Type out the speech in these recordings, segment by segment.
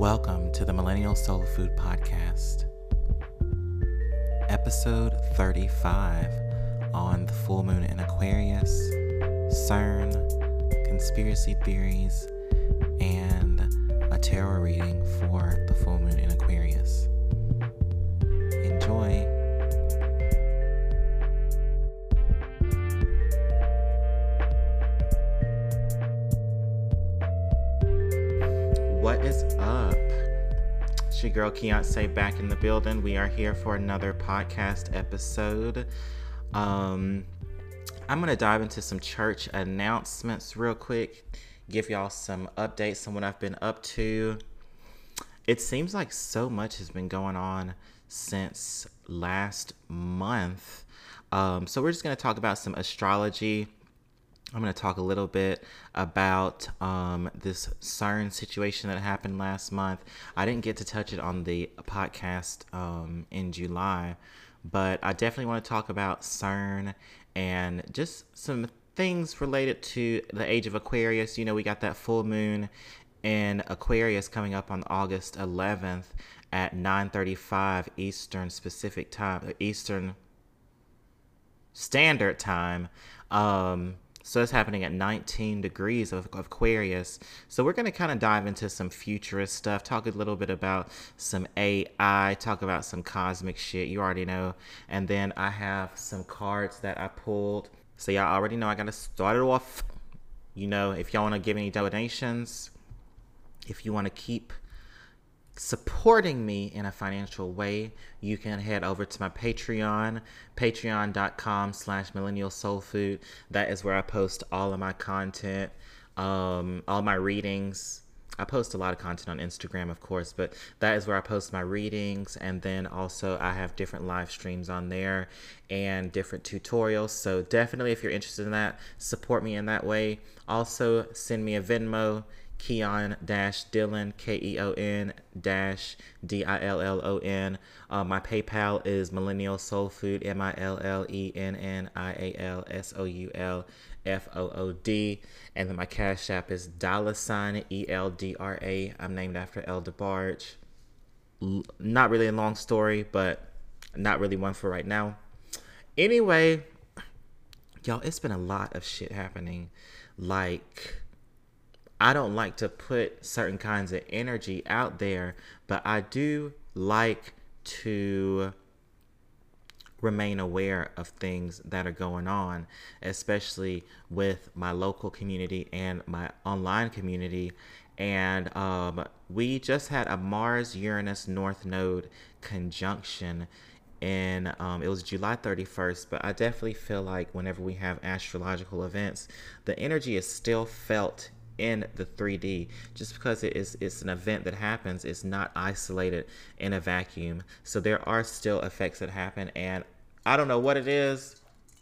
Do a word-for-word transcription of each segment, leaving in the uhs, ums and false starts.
Welcome to the Millennial Soul Food Podcast, episode thirty-five on the full moon in Aquarius, CERN, conspiracy theories, and a tarot reading for the full moon in Aquarius. Enjoy. What is up? It's your girl Keonce back in the building. We are here for another podcast episode. Um, I'm going to dive into some church announcements real quick, give y'all some updates on what I've been up to. It seems like so much has been going on since last month. Um, so we're just going to talk about some astrology. I'm going to talk a little bit about um, this CERN situation that happened last month. I didn't get to touch it on the podcast um, in July, but I definitely want to talk about CERN and just some things related to the age of Aquarius. You know, we got that full moon in Aquarius coming up on August eleventh at nine thirty-five Eastern Pacific Time, Eastern Standard Time. Um, So it's happening at nineteen degrees of, of Aquarius. So we're going to kind of dive into some futurist stuff, talk a little bit about some A I, talk about some cosmic shit, you already know. And then I have some cards that I pulled. So y'all already know I got to start it off. You know, if y'all want to give any donations, if you want to keep supporting me in a financial way, you can head over to my Patreon, patreon.com slash millennial soul food. That is where I post all of my content, um, all my readings. I post a lot of content on Instagram, of course, but that is where I post my readings. And then also I have different live streams on there and different tutorials. So definitely, if you're interested in that, support me in that way. Also, send me a Venmo, Keon dash Dillon, K E O N dash D I L L O N. Uh, my PayPal is Millennial Soul Food, M I L L E N N I A L S O U L F O O D. And then my Cash App is dollar sign E L D R A. I'm named after El DeBarge. L- not really a long story, but not really one for right now. Anyway, y'all, it's been a lot of shit happening. Like, I don't like to put certain kinds of energy out there, but I do like to remain aware of things that are going on, especially with my local community and my online community. And um, we just had a Mars-Uranus North Node conjunction and um, it was July thirty-first, but I definitely feel like whenever we have astrological events, the energy is still felt in the three D. Just because it is it's an event that happens, it's not isolated in a vacuum. So there are still effects that happen, and I don't know what it is,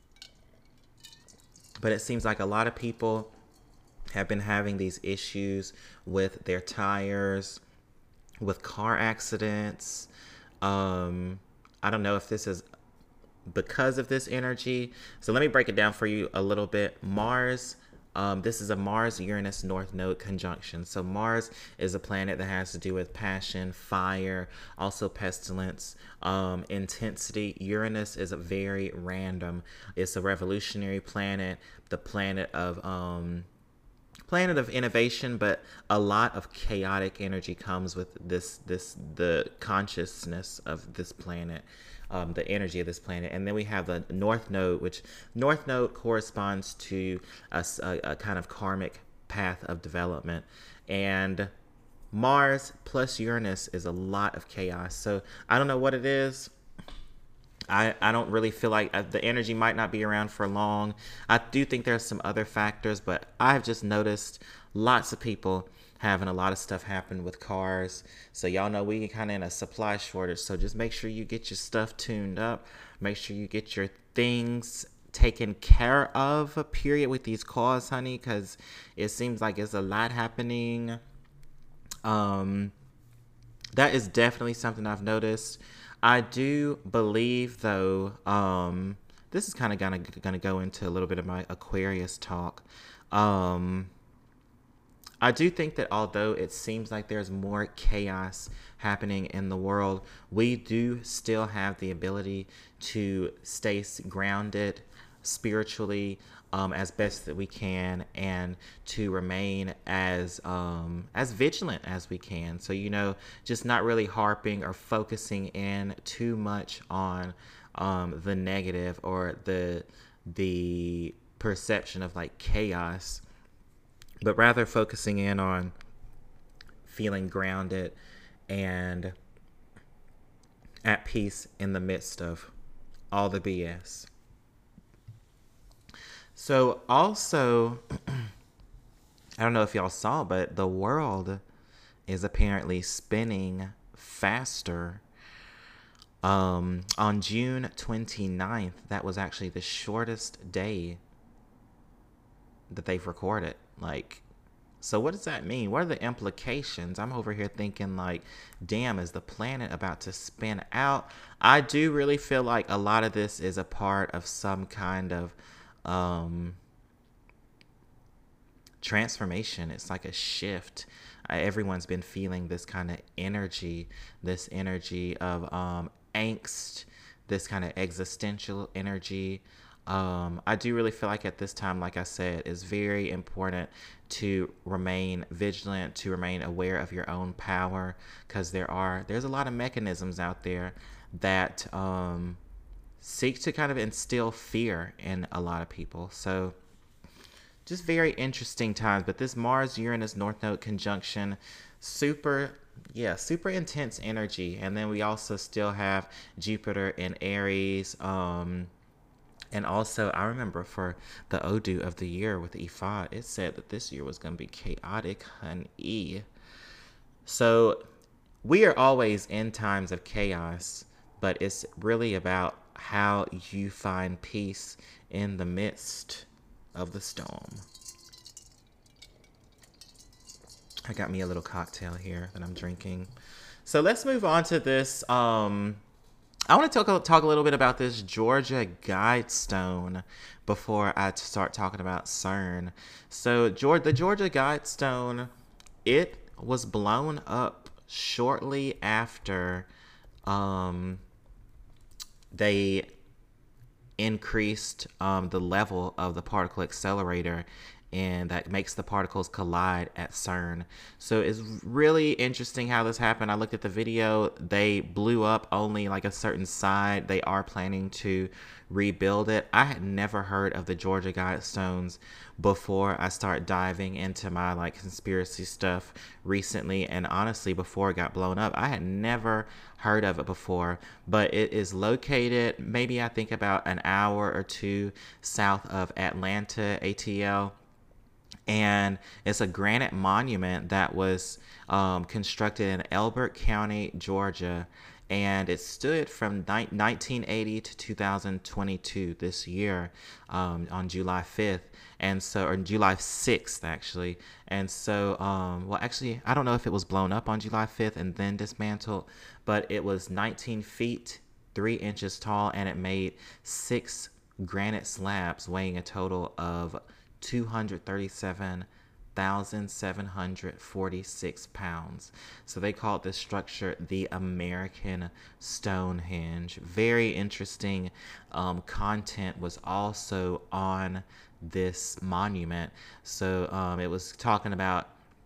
but it seems like a lot of people have been having these issues with their tires, with car accidents. Um, I don't know if this is because of this energy. So let me break it down for you a little bit. Mars, Um, this is a Mars-Uranus North Node conjunction. So Mars is a planet that has to do with passion, fire, also pestilence, um, intensity. Uranus is a very random. It's a revolutionary planet, the planet of um, planet of innovation, but a lot of chaotic energy comes with this. This the consciousness of this planet. Um, the energy of this planet. And then we have the North Node, which North Node corresponds to a, a, a kind of karmic path of development. And Mars plus Uranus is a lot of chaos. So I don't know what it is. I, I don't really feel like uh, the energy might not be around for long. I do think there's some other factors, but I've just noticed lots of people having a lot of stuff happen with cars. So y'all know we kind of in a supply shortage. So just make sure you get your stuff tuned up. Make sure you get your things taken care of, period, with these cars, honey, because it seems like it's a lot happening. Um, that is definitely something I've noticed. I do believe, though, um, this is kind of gonna gonna go into a little bit of my Aquarius talk. Um, I do think that although it seems like there's more chaos happening in the world, we do still have the ability to stay grounded spiritually, um, as best that we can, and to remain as um, as vigilant as we can. So, you know, just not really harping or focusing in too much on um, the negative or the the perception of like chaos, but rather focusing in on feeling grounded and at peace in the midst of all the B S. So, also, I don't know if y'all saw, but the world is apparently spinning faster. Um, on June twenty-ninth, that was actually the shortest day that they've recorded. Like, so what does that mean? What are the implications? I'm over here thinking like, damn, is the planet about to spin out? I do really feel like a lot of this is a part of some kind of um, transformation. It's like a shift. Uh, everyone's been feeling this kind of energy, this energy of um, angst, this kind of existential energy. Um, I do really feel like at this time, like I said, it's very important to remain vigilant, to remain aware of your own power, because there are there's a lot of mechanisms out there that um, seek to kind of instill fear in a lot of people. So just very interesting times. But this Mars Uranus North Node conjunction, super yeah super intense energy. And then we also still have Jupiter in Aries. Um and also, I remember for the Odu of the year with Ifa, it said that this year was going to be chaotic, honey. So we are always in times of chaos, but it's really about how you find peace in the midst of the storm. I got me a little cocktail here that I'm drinking. So let's move on to this. Um, I want to talk, talk a little bit about this Georgia Guidestone before I start talking about CERN. So Georgia, the Georgia Guidestone, it was blown up shortly after um, they increased um, the level of the particle accelerator, and that makes the particles collide at CERN. So it's really interesting how this happened. I looked at the video. They blew up only like a certain side. They are planning to rebuild it. I had never heard of the Georgia Guidestones before I start diving into my like conspiracy stuff recently, and honestly before it got blown up I had never heard of it before. But it is located maybe I think about an hour or two south of Atlanta, A T L. And it's a granite monument that was um, constructed in Elbert County, Georgia. And it stood from nineteen eighty to two thousand twenty-two, this year, um, on July fifth. And so, or July sixth, actually. And so, um, well, actually, I don't know if it was blown up on July fifth and then dismantled, but it was nineteen feet, three inches tall, and it made six granite slabs weighing a total of two hundred thirty-seven thousand seven hundred forty-six pounds. So they called this structure the American Stonehenge. Very interesting um, content was also on this monument. So um, it was talking about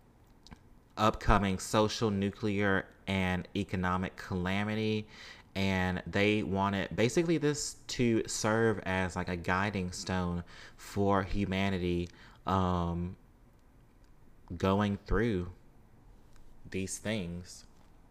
upcoming social, nuclear, and economic calamity. And they wanted basically this to serve as like a guiding stone for humanity um, going through these things.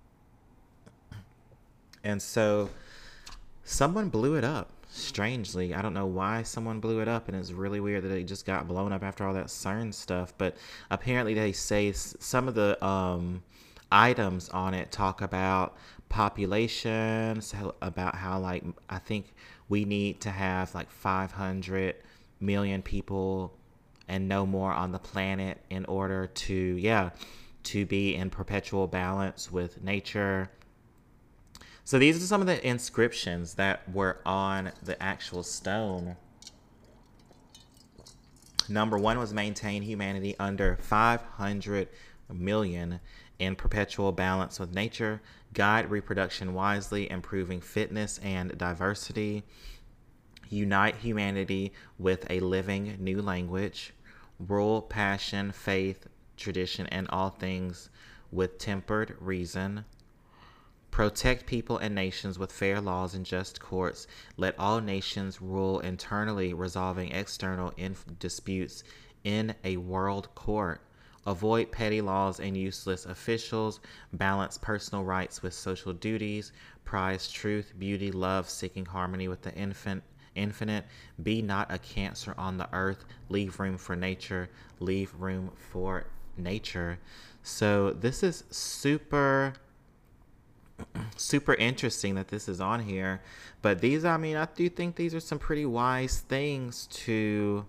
And so someone blew it up. Strangely, I don't know why someone blew it up, and it's really weird that it just got blown up after all that CERN stuff. But apparently they say some of the um, items on it talk about population, so about how like I think we need to have like five hundred million people and no more on the planet in order to yeah to be in perpetual balance with nature. So these are some of the inscriptions that were on the actual stone. Number one was maintain humanity under five hundred million in perpetual balance with nature, guide reproduction wisely, improving fitness and diversity, unite humanity with a living new language, rule passion, faith, tradition, and all things with tempered reason, protect people and nations with fair laws and just courts. Let all nations rule internally, resolving external inf- disputes in a world court. Avoid petty laws and useless officials. Balance personal rights with social duties. Prize truth, beauty, love, seeking harmony with the infant, infinite. Be not a cancer on the earth. Leave room for nature. Leave room for nature. So this is super super interesting that this is on here. But these, I mean, I do think these are some pretty wise things to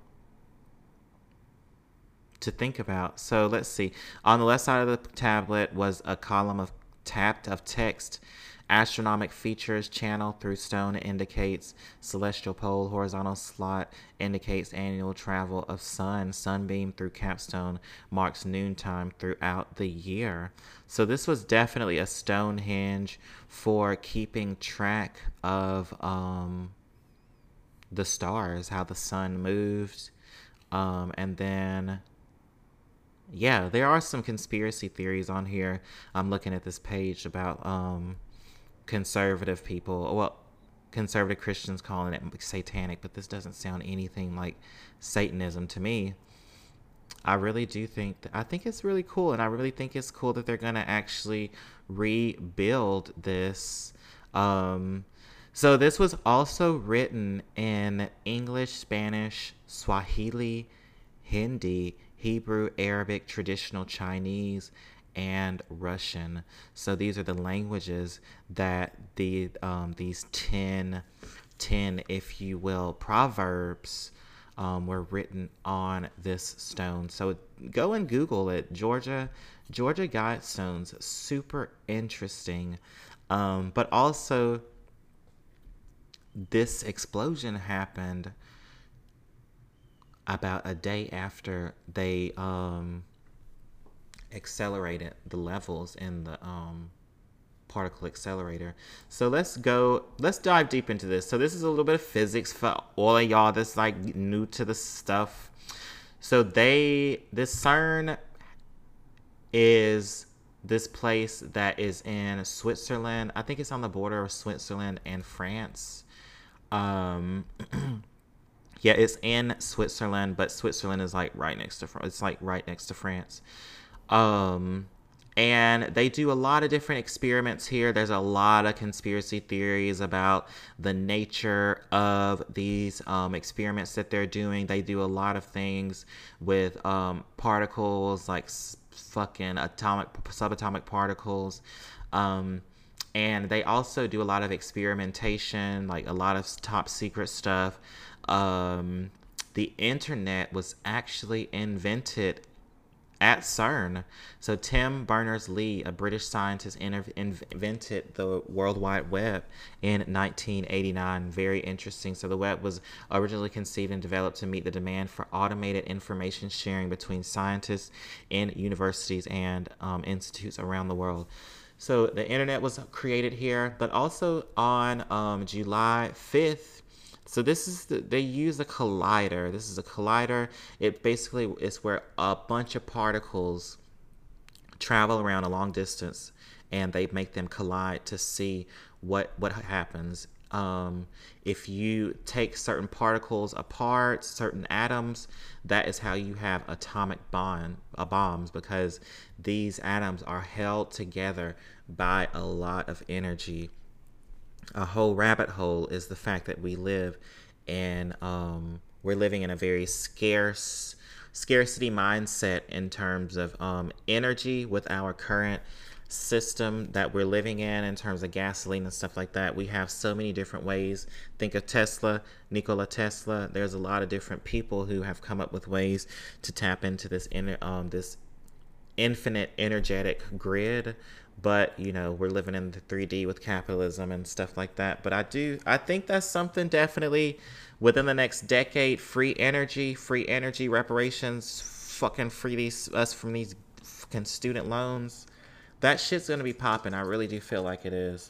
to think about. So let's see. On the left side of the tablet was a column of tapped of text. Astronomic features channel through stone indicates celestial pole. Horizontal slot indicates annual travel of sun. Sunbeam through capstone marks noontime throughout the year. So this was definitely a Stonehenge for keeping track of um, the stars, how the sun moved. Um, and then, yeah, there are some conspiracy theories on here. I'm looking at this page about um, conservative people, well, conservative Christians calling it satanic, but this doesn't sound anything like Satanism to me. I really do think that, I think it's really cool, and I really think it's cool that they're going to actually rebuild this. Um, so this was also written in English, Spanish, Swahili, Hindi, Hebrew, Arabic, traditional Chinese, and Russian. So these are the languages that the um, these ten, ten, if you will, proverbs um, were written on this stone. So go and Google it. Georgia, Georgia Guidestones, super interesting. Um, but also, this explosion happened about a day after they um, accelerated the levels in the um, particle accelerator. So let's go, let's dive deep into this. So this is a little bit of physics for all of y'all that's like new to the stuff. So they, this CERN is this place that is in Switzerland. I think it's on the border of Switzerland and France. Um, yeah, it's in Switzerland, but Switzerland is like right next to, it's like right next to France. Um, and they do a lot of different experiments here. There's a lot of conspiracy theories about the nature of these um, experiments that they're doing. They do a lot of things with um, particles, like s- fucking atomic, subatomic particles. Um, and they also do a lot of experimentation, like a lot of top secret stuff. Um, the internet was actually invented at CERN. So Tim Berners-Lee, a British scientist, inter- invented the World Wide Web in nineteen eighty-nine. Very interesting. So the web was originally conceived and developed to meet the demand for automated information sharing between scientists in universities and um, institutes around the world. So the internet was created here, but also on um, July fifth, so this is the, they use a collider. This is a collider. It basically is where a bunch of particles travel around a long distance, and they make them collide to see what what happens. Um, if you take certain particles apart, certain atoms, that is how you have atomic bomb uh, bombs, because these atoms are held together by a lot of energy. A whole rabbit hole is the fact that we live in um, we're living in a very scarce scarcity mindset in terms of um, energy with our current system that we're living in in terms of gasoline and stuff like that. We have so many different ways. Think of Tesla, Nikola Tesla. There's a lot of different people who have come up with ways to tap into this inner um, this infinite energetic grid, but you know, we're living in the three D with capitalism and stuff like that. But I do I think that's something definitely within the next decade. Free energy, free energy reparations, fucking free these us from these fucking student loans. That shit's gonna be popping. I really do feel like it is.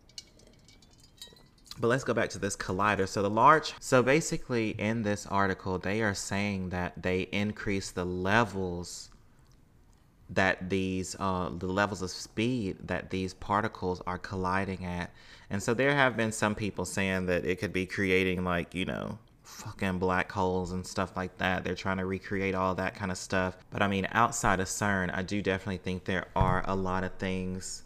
But let's go back to this collider. So the large, so basically in this article, they are saying that they increase the levels that these, uh, the levels of speed that these particles are colliding at. And so there have been some people saying that it could be creating like, you know, fucking black holes and stuff like that. They're trying to recreate all that kind of stuff. But I mean, outside of CERN, I do definitely think there are a lot of things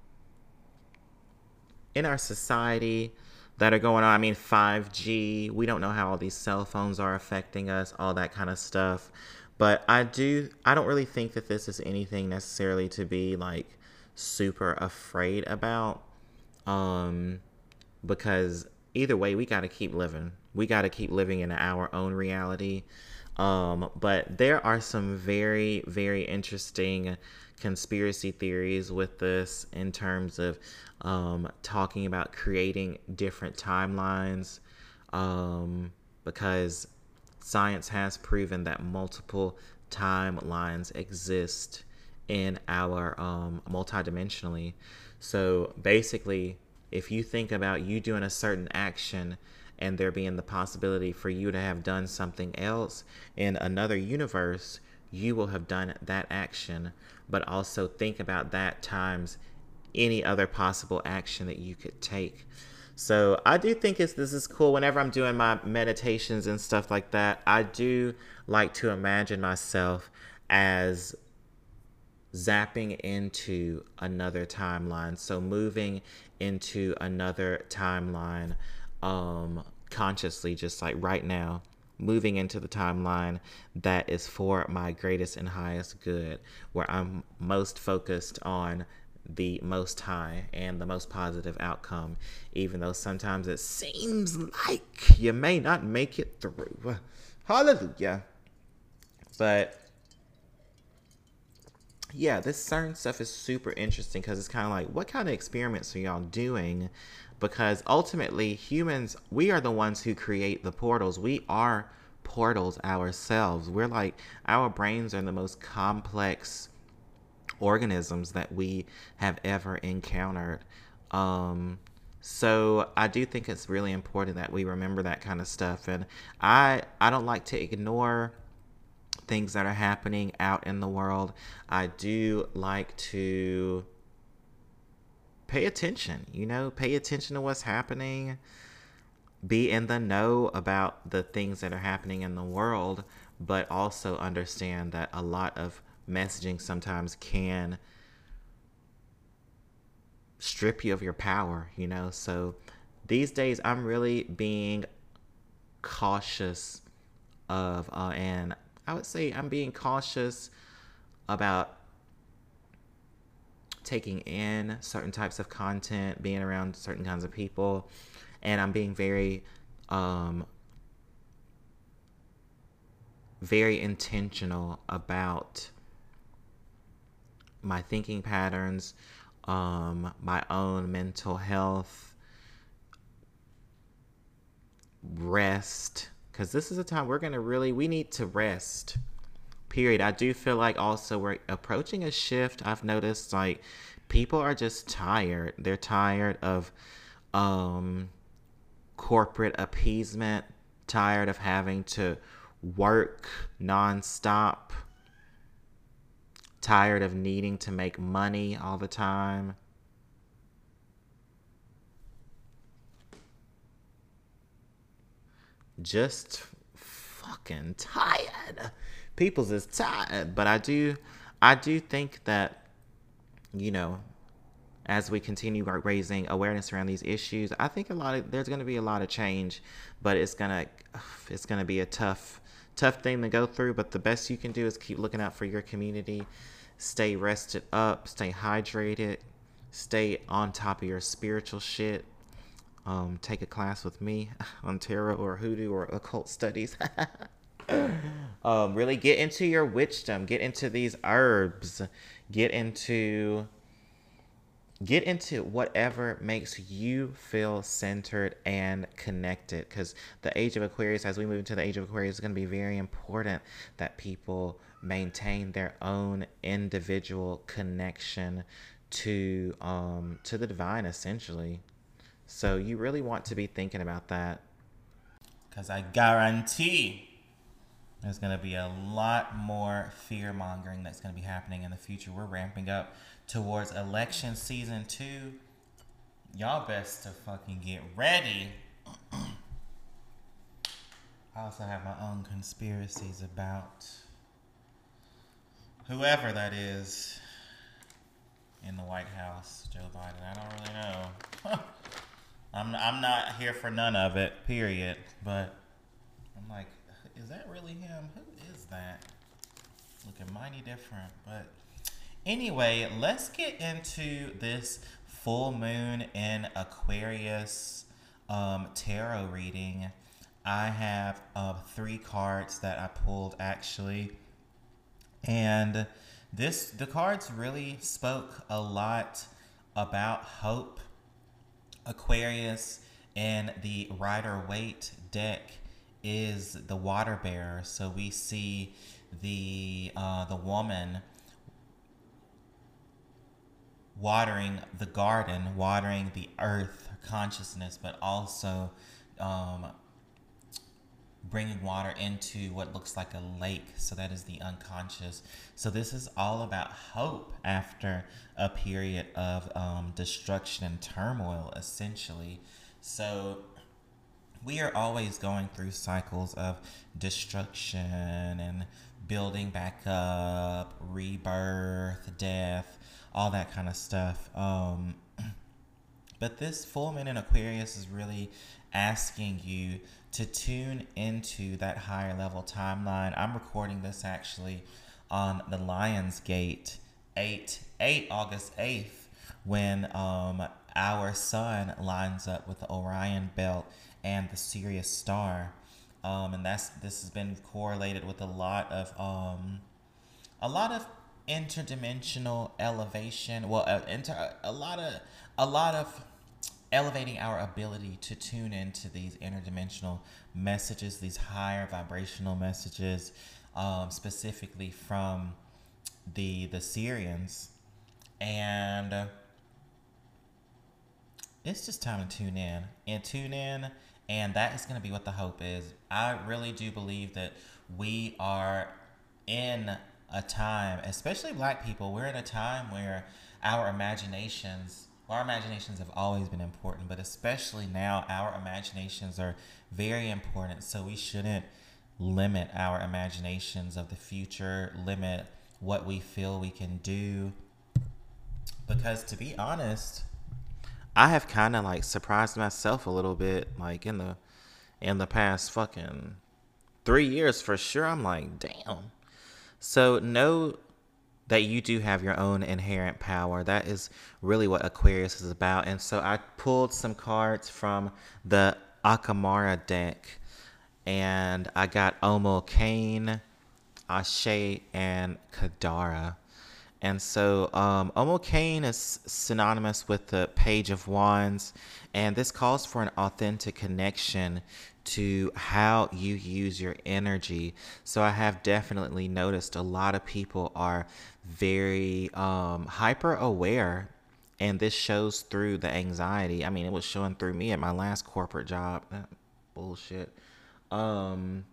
in our society that are going on. I mean, five G, we don't know how all these cell phones are affecting us, all that kind of stuff. But I do, I don't really think that this is anything necessarily to be like super afraid about. Um, because either way, we got to keep living. We got to keep living in our own reality. Um, but there are some very, very interesting conspiracy theories with this in terms of um, talking about creating different timelines, um, because science has proven that multiple timelines exist in our um, multidimensionally. So basically, if you think about you doing a certain action and there being the possibility for you to have done something else in another universe, you will have done that action. But also think about that times any other possible action that you could take. So I do think it's this is cool. Whenever I'm doing my meditations and stuff like that, I do like to imagine myself as zapping into another timeline. So moving into another timeline, um, consciously, just like right now, moving into the timeline that is for my greatest and highest good, where I'm most focused on the most high and the most positive outcome, even though sometimes it seems like you may not make it through. Hallelujah. But yeah, this CERN stuff is super interesting because it's kind of like, what kind of experiments are y'all doing? Because ultimately, humans, we are the ones who create the portals. We are portals ourselves. We're like, our brains are the most complex organisms that we have ever encountered. Um, so I do think it's really important that we remember that kind of stuff. And I, I don't like to ignore things that are happening out in the world. I do like to pay attention, you know, pay attention to what's happening, be in the know about the things that are happening in the world, but also understand that a lot of messaging sometimes can strip you of your power, you know. So these days I'm really being cautious of uh, and I would say I'm being cautious about taking in certain types of content, being around certain kinds of people, and I'm being very um very intentional about my thinking patterns, um, my own mental health, rest, because this is a time we're going to really, we need to rest, period. I do feel like also we're approaching a shift. I've noticed like people are just tired. They're tired of um, corporate appeasement, tired of having to work nonstop, tired of needing to make money all the time. Just fucking tired. People's is tired. But I do I do think that, you know, as we continue raising awareness around these issues, I think a lot of there's going to be a lot of change, but it's gonna it's gonna be a tough tough thing to go through. But the best you can do is keep looking out for your community, stay rested up, stay hydrated, stay on top of your spiritual shit. Um, take a class with me on tarot or hoodoo or occult studies. Um, really get into your witchdom, get into these herbs, get into get into whatever makes you feel centered and connected, because the age of Aquarius, as we move into the age of Aquarius, is going to be very important that people maintain their own individual connection to um to the divine, essentially. So you really want to be thinking about that, because I guarantee there's going to be a lot more fear mongering that's going to be happening in the future. We're ramping up towards election season two. Y'all best to fucking get ready. I also have my own conspiracies about whoever that is in the White House, Joe Biden. I don't really know. I'm I'm not here for none of it, period. But I'm like, is that really him? Who is that? Looking mighty different. But anyway, let's get into this full moon in Aquarius um, tarot reading. I have uh, three cards that I pulled actually. And this the cards really spoke a lot about hope. Aquarius in the Rider-Waite deck is the water bearer. So we see the uh, the woman watering the garden, watering the earth consciousness, but also um, bringing water into what looks like a lake. So that is the unconscious. So this is all about hope after a period of um, destruction and turmoil, essentially. So we are always going through cycles of destruction and building back up, rebirth, death, all that kind of stuff. Um, but this full moon in Aquarius is really asking you to tune into that higher level timeline. I'm recording this actually on the Lionsgate eight, eight August eighth, when um, our sun lines up with the Orion belt and the Sirius star. Um, and that's this has been correlated with a lot of um, a lot of interdimensional elevation. Well, uh, inter, a lot of a lot of elevating our ability to tune into these interdimensional messages, these higher vibrational messages, um, specifically from the the Syrians. And uh, it's just time to tune in and tune in. And that is going to be what the hope is. I really do believe that we are in a time, especially Black people, we're in a time where our imaginations, our imaginations have always been important, but especially now our imaginations are very important. So we shouldn't limit our imaginations of the future, limit what we feel we can do. Because to be honest, I have kind of like surprised myself a little bit, like in the in the past fucking three years for sure. I'm like, damn. So know that you do have your own inherent power. That is really what Aquarius is about. And so I pulled some cards from the Akamara deck, and I got Omo Kane, Ashe, and Kadara. And so um, Omo Kane is synonymous with the Page of Wands, and this calls for an authentic connection to how you use your energy. So I have definitely noticed a lot of people are very um, hyper aware, and this shows through the anxiety. I mean, it was showing through me at my last corporate job. That bullshit. Um,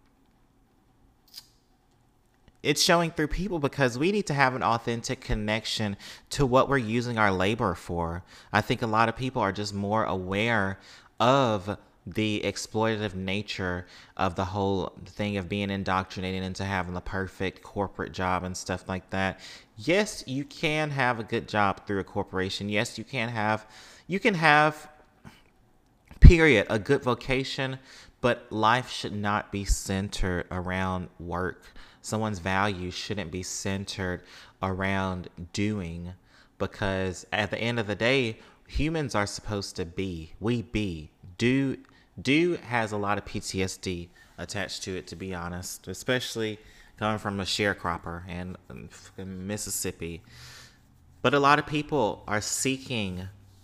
it's showing through people because we need to have an authentic connection to what we're using our labor for. I think a lot of people are just more aware of the exploitative nature of the whole thing of being indoctrinated into having the perfect corporate job and stuff like that. Yes, you can have a good job through a corporation. Yes, you can have, you can have, period, a good vocation, but life should not be centered around work. Someone's value shouldn't be centered around doing, because at the end of the day, humans are supposed to be. We be. Do do has a lot of P T S D attached to it, to be honest, especially coming from a sharecropper and in Mississippi. But a lot of people are seeking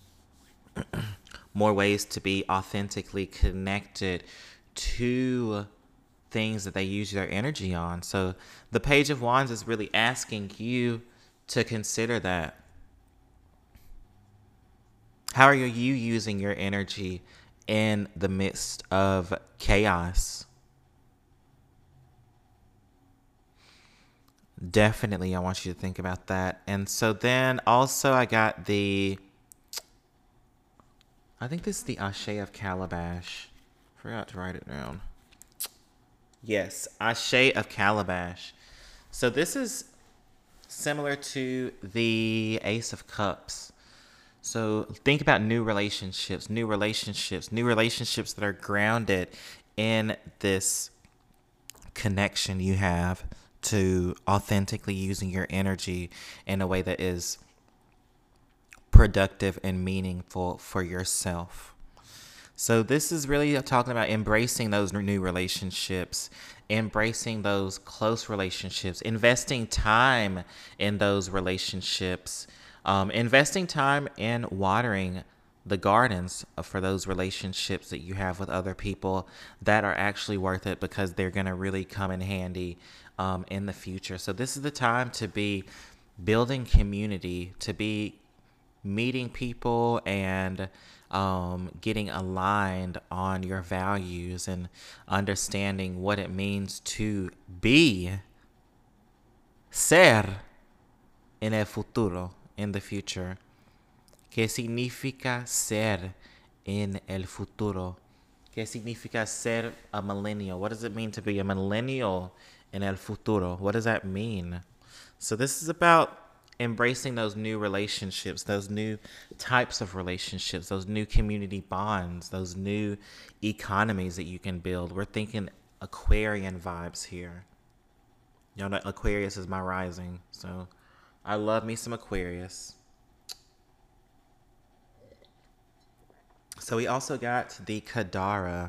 more ways to be authentically connected to things that they use their energy on. So the Page of Wands is really asking you to consider that. How are you using your energy in the midst of chaos? Definitely, I want you to think about that. And so then also I got the, I think this is the Ashe of Calabash. Forgot to write it down. Yes, Ashe of Calabash. So this is similar to the Ace of Cups. So think about new relationships, new relationships, new relationships that are grounded in this connection you have to authentically using your energy in a way that is productive and meaningful for yourself. So this is really talking about embracing those new relationships, embracing those close relationships, investing time in those relationships, um, investing time in watering the gardens for those relationships that you have with other people that are actually worth it, because they're going to really come in handy um, in the future. So this is the time to be building community, to be meeting people and um, getting aligned on your values and understanding what it means to be ser en el futuro, in the future. ¿Qué significa ser en el futuro? ¿Qué significa ser a millennial? What does it mean to be a millennial en el futuro? What does that mean? So this is about embracing those new relationships, those new types of relationships, those new community bonds, those new economies that you can build. We're thinking Aquarian vibes here. Y'all know Aquarius is my rising, so I love me some Aquarius. So we also got the Kadara.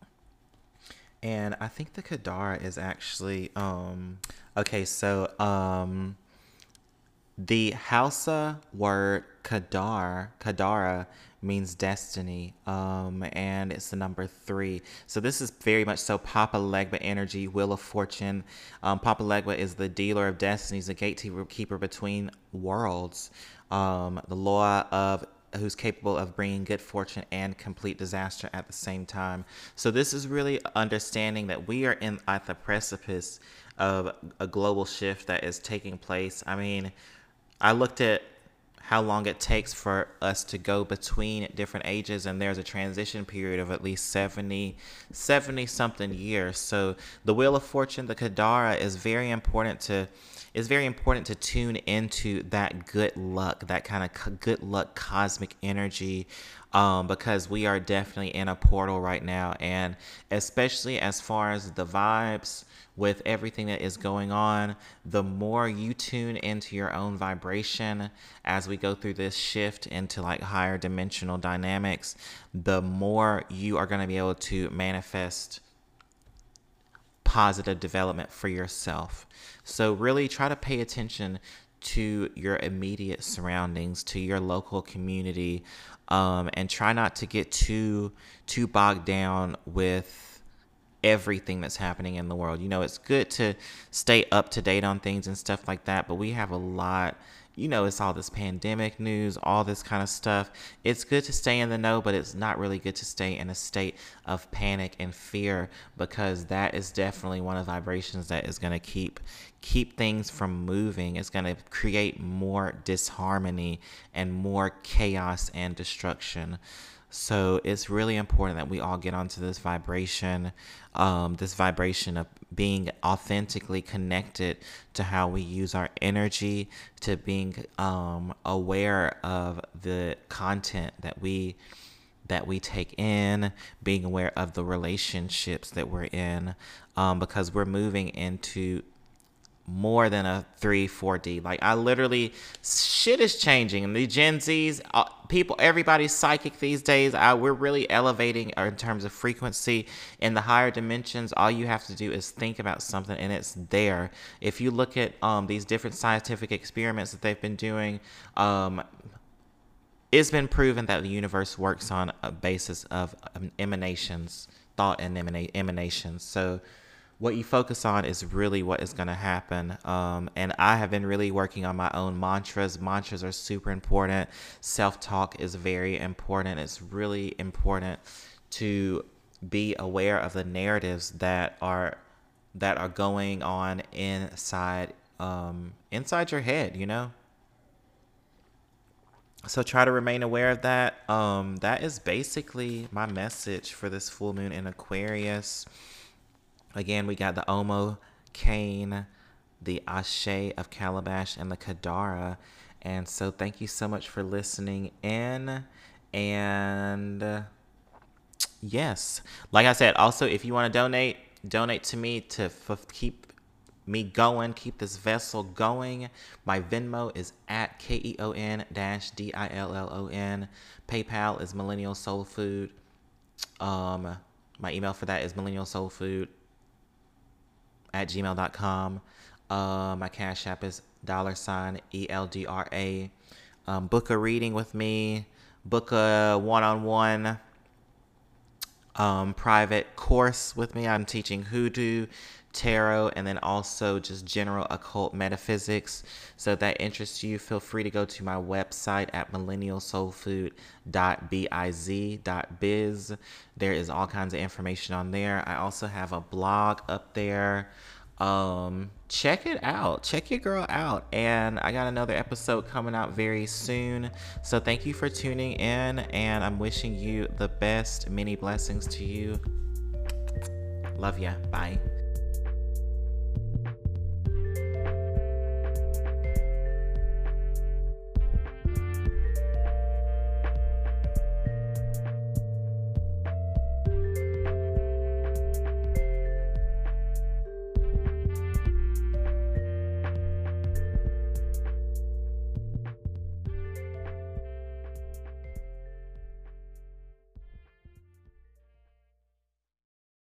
And I think the Kadara is actually um okay, so um the Hausa word Kadar, Kadara means destiny, um, and it's the number three. So this is very much so Papa Legba energy, Wheel of Fortune. Um, Papa Legba is the dealer of destinies, the gatekeeper between worlds, um, the law of who's capable of bringing good fortune and complete disaster at the same time. So this is really understanding that we are in at the precipice of a global shift that is taking place. I mean, I looked at how long it takes for us to go between different ages, and there's a transition period of at least seventy, seventy something years. So the Wheel of Fortune, the Kadara, is very important to is very important to tune into that good luck, that kind of good luck cosmic energy, um, because we are definitely in a portal right now. And especially as far as the vibes with everything that is going on, the more you tune into your own vibration as we go through this shift into like higher dimensional dynamics, the more you are going to be able to manifest positive development for yourself. So really try to pay attention to your immediate surroundings, to your local community, um, and try not to get too too bogged down with everything that's happening in the world. You know, it's good to stay up to date on things and stuff like that, but we have a lot, you know, it's all this pandemic news, all this kind of stuff. It's good to stay in the know, but it's not really good to stay in a state of panic and fear, because that is definitely one of the vibrations that is going to keep keep things from moving. It's going to create more disharmony and more chaos and destruction. So it's really important that we all get onto this vibration, um, this vibration of being authentically connected to how we use our energy, to being um, aware of the content that we that we take in, being aware of the relationships that we're in, um, because we're moving into more than a three, four D. Like, I literally, shit is changing. And the Gen Zs, uh, people, everybody's psychic these days. I, we're really elevating in terms of frequency. In the higher dimensions, all you have to do is think about something and it's there. If you look at um, these different scientific experiments that they've been doing, um, it's been proven that the universe works on a basis of um, emanations, thought and emana- emanations. So what you focus on is really what is going to happen. Um, and I have been really working on my own mantras. Mantras are super important. Self-talk is very important. It's really important to be aware of the narratives that are that are going on inside um, inside your head, you know? So try to remain aware of that. Um, that is basically my message for this full moon in Aquarius. Again, we got the Omo Cane, the Ashe of Calabash, and the Kadara. And so thank you so much for listening in. And uh, yes, like I said, also, if you want to donate, donate to me to f- keep me going, keep this vessel going. My Venmo is at K E O N D I L L O N. PayPal is Millennial Soul Food. Um, my email for that is millennial soul food at gmail dot com. Uh, my Cash App is dollar sign E L D R A. Um, book a reading with me. Book a one-on-one um, private course with me. I'm teaching hoodoo, tarot, and then also just general occult metaphysics. So if that interests you, feel free to go to my website at millennial soul food dot biz dot biz. There is all kinds of information on there. I also have a blog up there. Um, check it out. Check your girl out. And I got another episode coming out very soon. So thank you for tuning in, and I'm wishing you the best. Many blessings to you. Love ya. Bye.